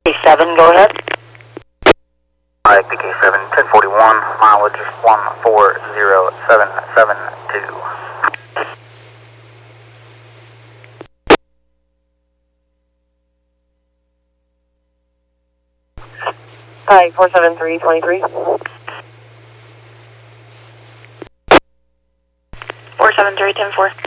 7, go ahead. Hi, PK7, 1041, mileage 140772. Hi, 47323. 473-10-4.